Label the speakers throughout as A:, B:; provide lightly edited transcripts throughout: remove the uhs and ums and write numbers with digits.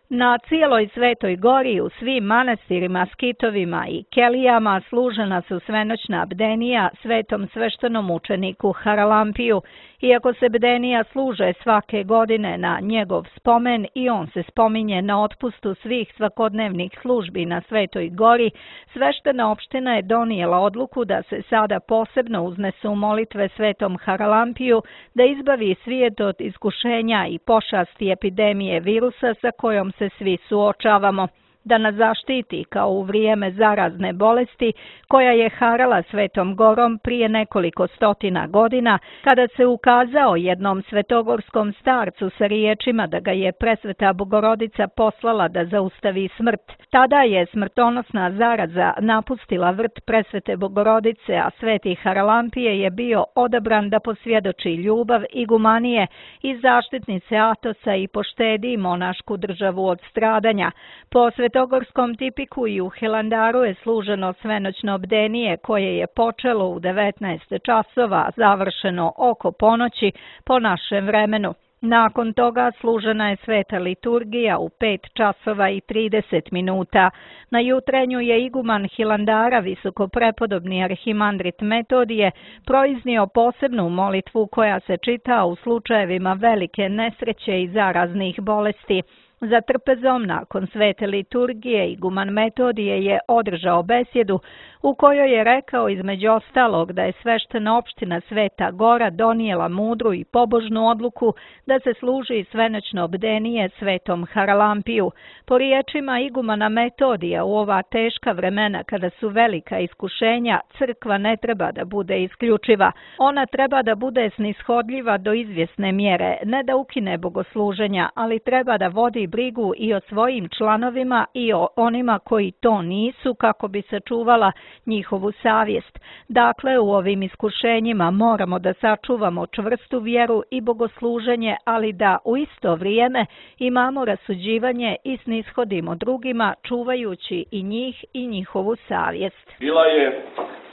A: Na cijeloj Svetoj gori, u svim manastirima, skitovima i kelijama služena su svenoćna bdenija svetom sveštenom učeniku Haralampiju. Iako se bdenija služe svake godine na njegov spomen i on se spominje na otpustu svih svakodnevnih službi na Svetoj gori, sveštena opština je donijela odluku da se sada posebno uznesu molitve svetom Haralampiju da izbavi svijet od iskušenja i pošasti epidemije virusa sa kojom se svi suočavamo, da nas zaštiti kao u vrijeme zarazne bolesti koja je harala Svetom gorom prije nekoliko stotina godina, kada se ukazao jednom svetogorskom starcu sa riječima da ga je presveta Bogorodica poslala da zaustavi smrt. Tada je smrtonosna zaraza napustila vrt presvete Bogorodice, a sveti Haralampije je bio odabran da posvjedoči ljubav igumanije i zaštitnice Atosa i poštedi monašku državu od stradanja. Po svetogorskom tipiku i u Hilandaru je služeno svenoćno bdenije koje je počelo u 19 časova, završeno oko ponoći po našem vremenu. Nakon toga služena je sveta liturgija u 5 časova i 30 minuta. Na jutrenju je iguman Hilandara, visokoprepodobni arhimandrit Metodije, proiznio posebnu molitvu koja se čita u slučajevima velike nesreće i zaraznih bolesti. Za trpezom nakon svete liturgije iguman Metodije je održao besjedu u kojoj je rekao između ostalog da je sveštena opština Sveta Gora donijela mudru i pobožnu odluku da se služi svenoćno bdenije svetom Haralampiju. Po riječima igumana Metodija, u ova teška vremena kada su velika iskušenja, crkva ne treba da bude isključiva. Ona treba da bude snishodljiva do izvjesne mjere, ne da ukine bogosluženja, ali treba da vodi brigu i o svojim članovima i o onima koji to nisu, kako bi sačuvala njihovu savjest. Dakle, u ovim iskušenjima moramo da sačuvamo čvrstu vjeru i bogosluženje, ali da u isto vrijeme imamo rasuđivanje i snishodimo drugima, čuvajući i njih i njihovu savjest.
B: Bila je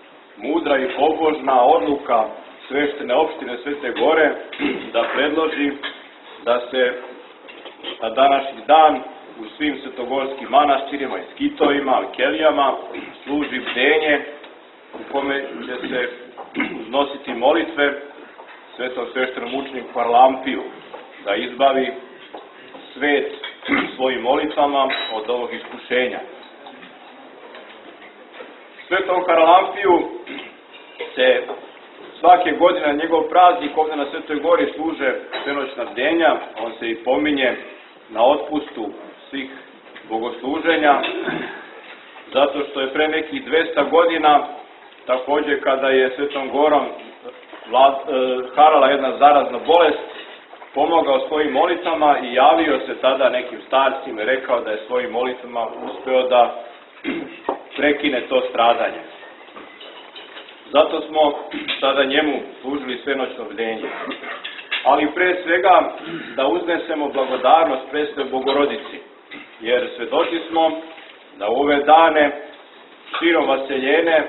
B: mudra i pobožna odluka sveštene opštine Svete Gore da predloži da se na današnji dan u svim svetogorskim manastirima i skitovima, kelijama služi bdenje u kome će se uznositi molitve svetom sveštenom učeniku Haralampiju da izbavi svet svojim molitvama od ovog iskušenja. Svetom Haralampiju se svake godine na njegov praznik ovdje na Svetoj Gori služe svenoćna bdenja, on se i pominje na otpustu svih bogosluženja, zato što je pre nekih 200 godina, također kada je Svetom Gorom harala jedna zarazna bolest, pomogao svojim molitvama i javio se tada nekim starcima i rekao da je svojim molitvama uspeo da prekine to stradanje. Zato smo sada njemu služili svenoćno bdenje. Ali pre svega da uznesemo blagodarnost presvetoj Bogorodici, jer svedoci smo da u ove dane širom vaseljene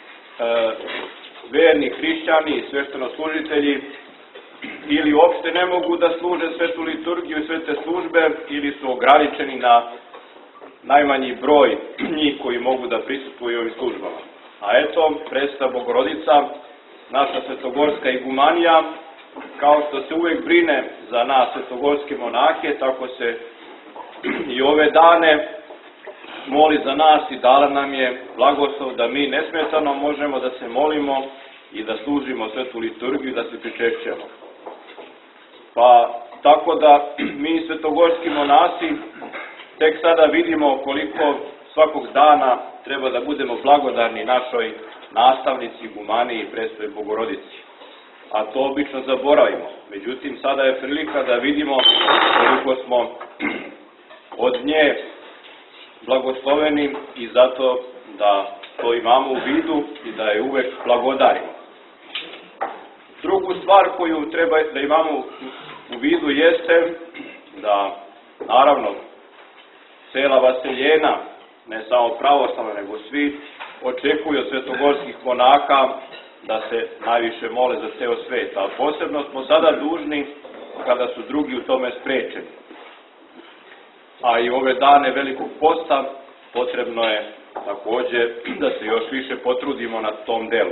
B: verni hrišćani i sveštenoslужitelji ili uopšte ne mogu da služe svetu liturgiju i svete službe ili su ograničeni na najmanji broj njih koji mogu da prisustvuju ovim službama. A eto, presveta Bogorodica, naša svetogorska igumanija, kao što se uvijek brine za nas svetogorske monahe, tako se i ove dane moli za nas i dala nam je blagoslov da mi nesmetano možemo da se molimo i da služimo svetu liturgiju, da se pričešćujemo. Pa tako da mi svetogorski monasi tek sada vidimo koliko svakog dana treba da budemo blagodarni našoj nastavnici, igumaniji i presvetoj Bogorodici. A to obično zaboravimo. Međutim, sada je prilika da vidimo koliko smo od nje blagosloveni i zato da to imamo u vidu i da je uvek blagodarimo. Drugu stvar koju treba da imamo u vidu jeste da, naravno, cela vaseljena, ne samo pravoslavna, nego svi, očekuju od svetogorskih monaha da se najviše mole za ceo svet. A posebno smo sada dužni kada su drugi u tome sprečeni. a i ove dane Velikog posta potrebno je takođe da se još više potrudimo na tom delu.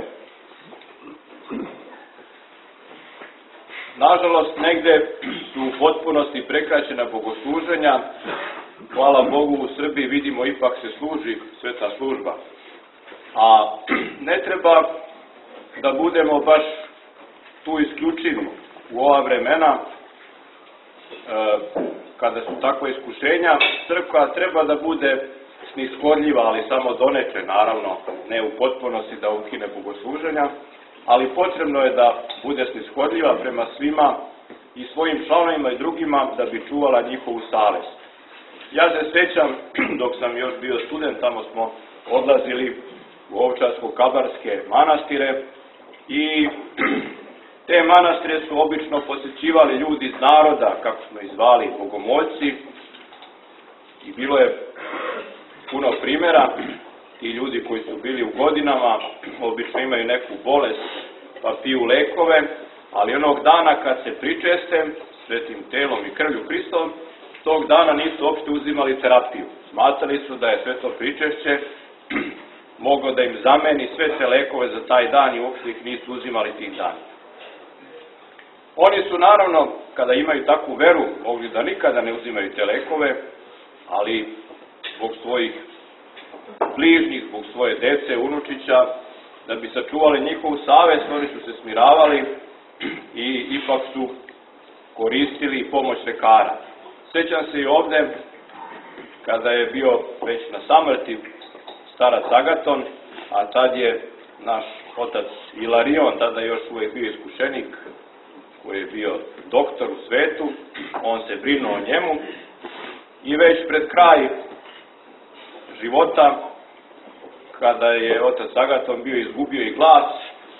B: Nažalost, negde su u potpunosti prekraćena bogosluženja. Hvala Bogu, u Srbiji vidimo ipak se služi sveta služba. A ne treba da budemo baš tu isključivi u ova vremena, kada su takva iskušenja. Crkva treba da bude snishodljiva, ali samo doneče, naravno, ne u potpunosti da ukine bogosluženja, ali potrebno je da bude snishodljiva prema svima i svojim članovima i drugima da bi čuvala njihovu savest. Ja se sećam, dok sam još bio student, tamo smo odlazili u Ovčarsko-Kablarske manastire i te manastire su obično posećivali ljudi iz naroda, kako smo ih zvali, bogomoljci, i bilo je puno primjera. Ti ljudi koji su bili u godinama obično imaju neku bolest pa piju lekove, ali onog dana kad se pričeste svetim telom i krvlju Hristovom, tog dana nisu uopšte uzimali terapiju. Smatrali su da je sve to pričešće moglo da im zameni sve te lekove za taj dan i uopšte ih nisu uzimali tih dana. Oni su naravno, kada imaju takvu veru, mogli da nikada ne uzimaju te lekove, ali zbog svojih bližnjih, zbog svoje dece, unučića, da bi sačuvali njihovu savest, oni su se smiravali i ipak su koristili pomoć lekara. Sećam se i ovde, kada je bio već na samrti starac Agaton, a tad je naš otac Ilarion, tada još uvijek bio iskušenik, koji je bio doktor u svetu, on se brinuo o njemu i već pred kraj života, kada je otac Agaton bio izgubio i glas,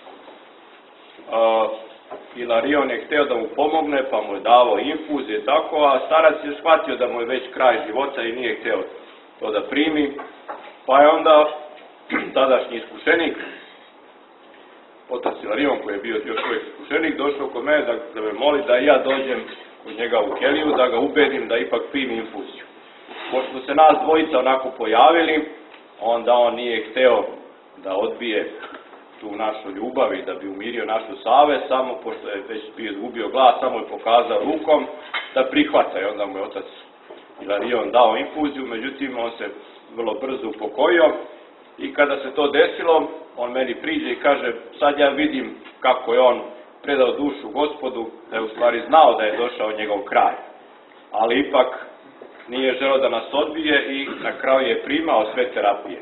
B: Ilarion je hteo da mu pomogne, pa mu je davao infuzije, tako, a starac je shvatio da mu je već kraj života i nije hteo to da primi, pa je onda tadašnji iskušenik, otac Ilarion, koji je bio još uvijek iskušenik, došao kod mene da me moli da ja dođem kod njega u keliju, da ga ubedim da ipak primi infuziju. Pošto se nas dvojica onako pojavili, onda on nije hteo da odbije tu našu ljubav i da bi umirio našu savest, samo pošto je već bio izgubio glas, samo je pokazao rukom da prihvata. I onda mu je otac Ilarion dao infuziju, međutim on se vrlo brzo upokojio i kada se to desilo, on meni priđe i kaže, sad ja vidim kako je on predao dušu Gospodu, da je u stvari znao da je došao njegov kraj. Ali ipak nije želeo da nas odbije i na kraju je primao sve terapije.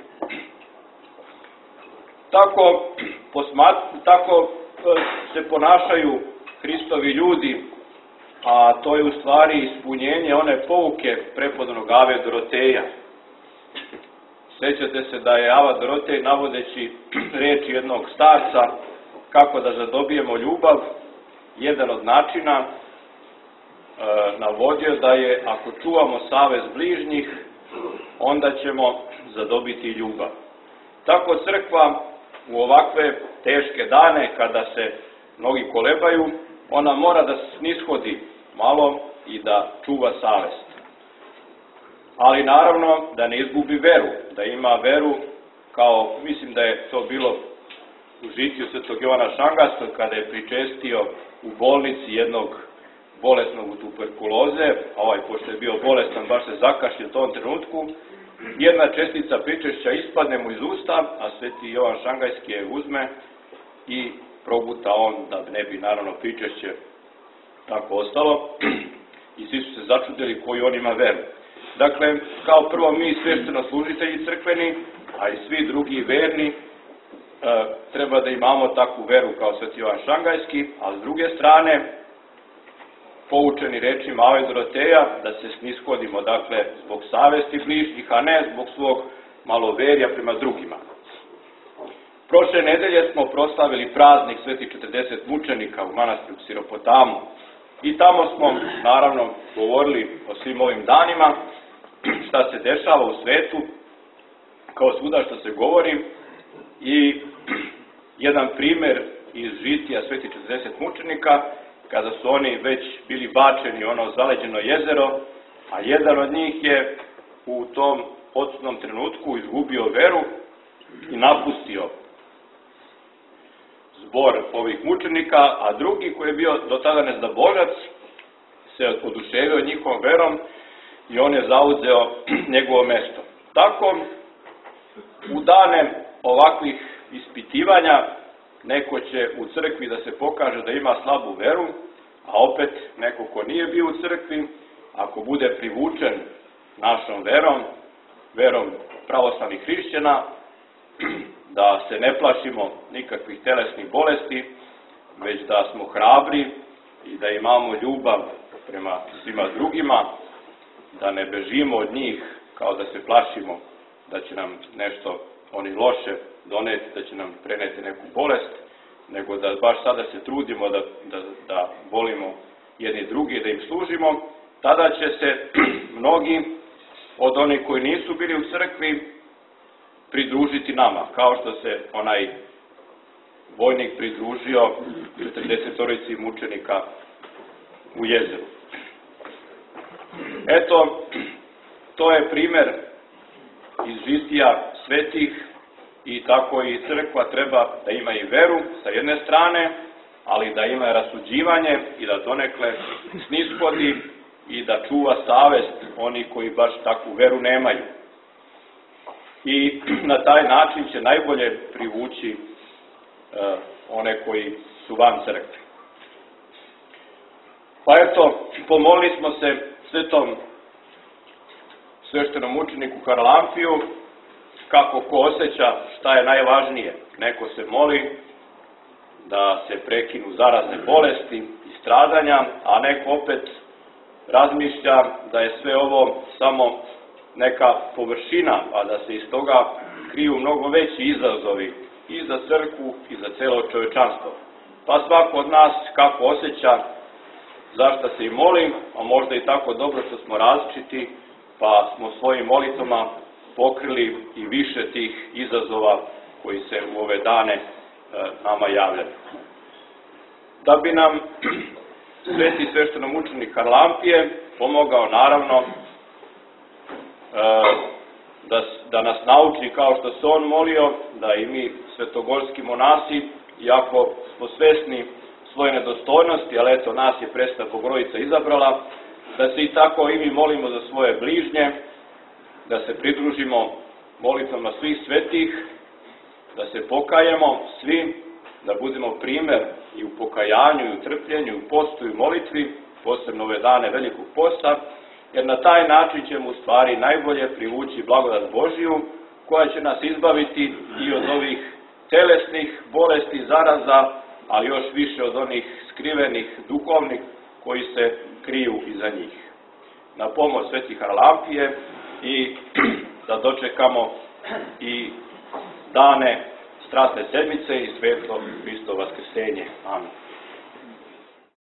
B: Tako se ponašaju Hristovi ljudi, a to je u stvari ispunjenje one pouke prepodobnog Ave Doroteja. Sećate se da je Ava Dorotej, navodeći reči jednog starca kako da zadobijemo ljubav, jedan od načina navodio da je ako čuvamo savest bližnjih, onda ćemo zadobiti ljubav. Tako crkva u ovakve teške dane, kada se mnogi kolebaju, ona mora da se snishodi malo i da čuva savest. Ali naravno da ne izgubi veru, da ima veru kao, mislim da je to bilo u žitiju svetog Jovana Šangastog, kada je pričestio u bolnici jednog bolesnog u tuberkuloze, a pošto je bio bolestan, baš se zakašlje u tom trenutku, jedna čestica pričešća ispadne mu iz usta, a sveti Jovan Šangajski je uzme i proguta on, da ne bi naravno pričešće tako ostalo, i svi su se začudili koji on ima veru. Dakle, kao prvo mi svešteno-služitelji crkveni, a i svi drugi verni, treba da imamo takvu veru kao sveti Jovan Šangajski, a s druge strane, poučeni rečima Ave Doroteja, da se snishodimo, dakle, zbog savesti bližnjih, a ne zbog svog maloverja prema drugima. Prošle nedelje smo proslavili praznik svetih 40 mučenika u manastiru Siropotamu i tamo smo, naravno, govorili o svim ovim danima, šta se dešava u svetu, kao svuda što se govori, i jedan primer iz žitija svetih 40 mučenika, kada su oni već bili bačeni u ono zaleđeno jezero a jedan od njih je u tom odsutnom trenutku izgubio veru i napustio zbor ovih mučenika, a drugi koji je bio do tada neznabožac se oduševio njihovom verom i on je zauzeo njegovo mesto. Tako, u dane ovakvih ispitivanja, neko će u crkvi da se pokaže da ima slabu veru, a opet neko ko nije bio u crkvi, ako bude privučen našom verom, verom pravoslavnih hrišćana, da se ne plašimo nikakvih telesnih bolesti, već da smo hrabri i da imamo ljubav prema svima drugima, da ne bežimo od njih kao da se plašimo da će nam nešto oni loše doneti, da će nam preneti neku bolest, nego da baš sada se trudimo da volimo jedni drugi, da im služimo, tada će se mnogi od onih koji nisu bili u crkvi pridružiti nama, kao što se onaj vojnik pridružio 40 mučenika u jezeru. Eto, to je primer iz žitija svetih i tako i crkva treba da ima i veru sa jedne strane, ali da ima rasuđivanje i da donekle sniskodi i da čuva savest oni koji baš takvu veru nemaju. I na taj način će najbolje privući one koji su van crkve. Pa eto, pomolili smo se svetom sveštenom mučeniku Haralampiju, kako ko osjeća šta je najvažnije. Neko se moli da se prekinu zarazne bolesti i stradanja, a neko opet razmišlja da je sve ovo samo neka površina, a da se iz toga kriju mnogo veći izazovi i za crkvu i za celo čovečanstvo. Pa svako od nas kako osjeća, zašta se i moli, a možda i tako dobro što smo različiti, pa smo svojim molitvama pokrili i više tih izazova koji se u ove dane nama javljaju. Da bi nam sveti sveštenomučenik Haralampije pomogao, naravno, da nas nauči kao što se on molio, da i mi svetogorski monasi, iako smo svesni svoje nedostojnosti, ali eto nas je Presveta Bogorodica izabrala, da se i tako i mi molimo za svoje bližnje, da se pridružimo molitvama svih svetih, da se pokajemo svi, da budemo primer i u pokajanju, i u trpljenju, i u postu, i u molitvi, posebno ove dane velikog posta, jer na taj način ćemo u stvari najbolje privući blagodat Božiju, koja će nas izbaviti i od ovih telesnih bolesti, zaraza, ali još više od onih skrivenih, duhovnih, koji se kriju iza njih. Na pomoć sveti Haralampije i da dočekamo i dane Strasne sedmice i svetlo Hristovo vaskrsenje. Amin.